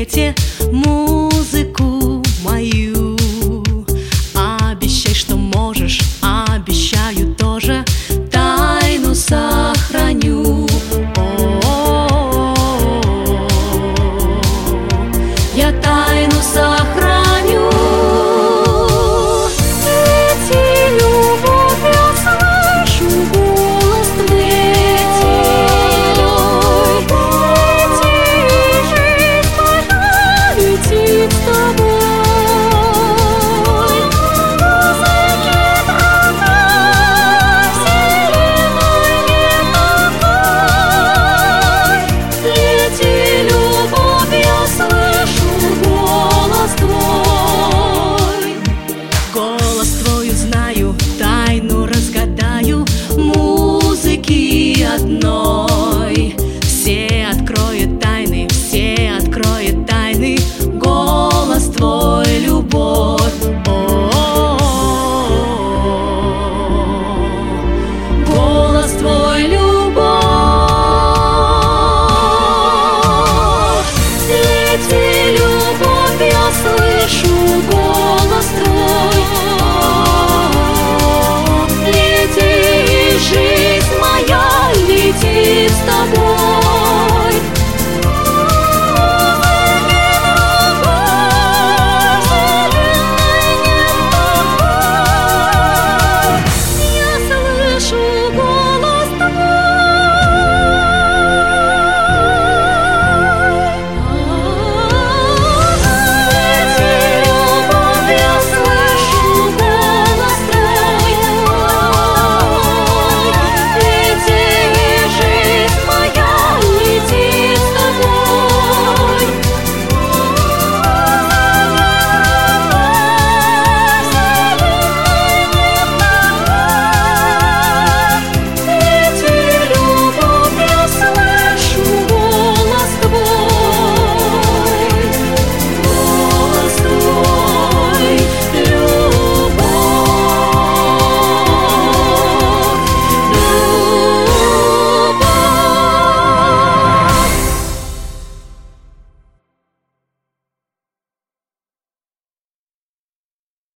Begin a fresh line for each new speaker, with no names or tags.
свете музыку мою. Обещай, что можешь, обещаю тоже, тайну сохраню. Я тайну сохраню. Лети, любовь, я слышу голос твой. Лети, жизнь моя летит с тобой. Музыки дрожат, вселенной нет покоя. Лети, любовь, я слышу голос твой. Голос твой узнаю, тайну разгадаю музыки одной. Все откроет тайны, все откроет тайны голос твой, любовь. Голос твой, любовь. Лети, любовь, я слышу голос твой. Лети, жизнь моя летит с тобой.